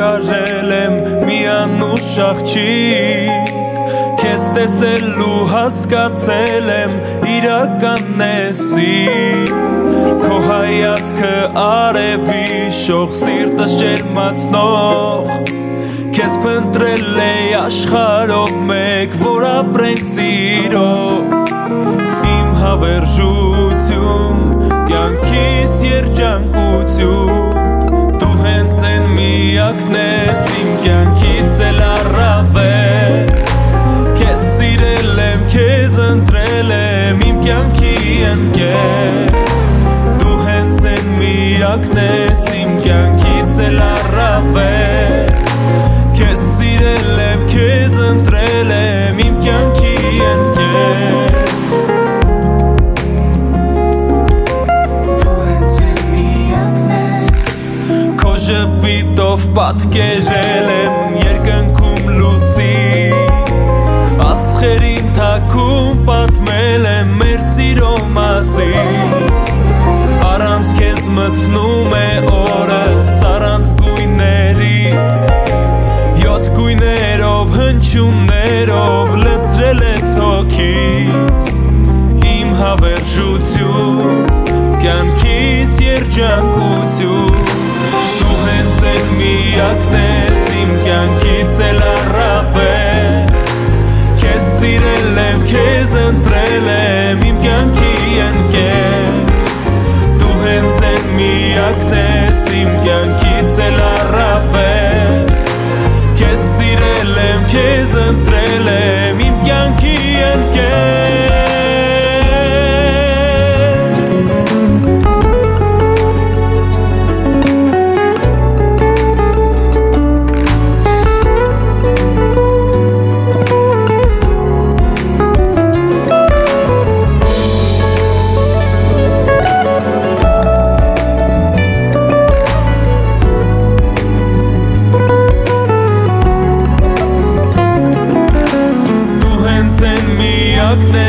կարել եմ միանուշ աղջիկ Քեզ տեսել ու հասկացել եմ իրականն ես Քո հայացքը արևի շող սիրտս ջերմացնող Քեզ փնտրել է աշխարհով մեկ որ ապրենք սիրով Իմ հավերժություն կյանքիս երջանկություն Դու հենց են միակն ես իմ կյանքից էլ առավել Քեզ սիրել եմ, քեզ ընտրել եմ իմ կյանքի ընկեր Դու հենց են միակն ես իմ կյանքից էլ առավել Քեզ սիրել եմ, քեզ ընտրել եմ իմ կյանքի ընկեր Դու հենց են միակն ես Քո ժպիտով պատկերել եմ երկնքում լուսի Աստղերին թաքում պատմել եմ մեր սիրո մասին Առանց քեզ մթնում է օրս առանց գույների Յոթ գույներով հնչյուններով լցրել ես հոգիս Իմ հավերժություն կյանքիս երջանկություն Դու հենց են միակն ես իմ կյանքից էլ առավել Քեզ սիրել եմ, քեզ ընտրել եմ իմ կյանքի ընկեր Դու հենց են միակն ես իմ կյանքից էլ առավել Քեզ սիրել եմ, քեզ ընտրել եմ իմ կյանքի ընկեր Միակն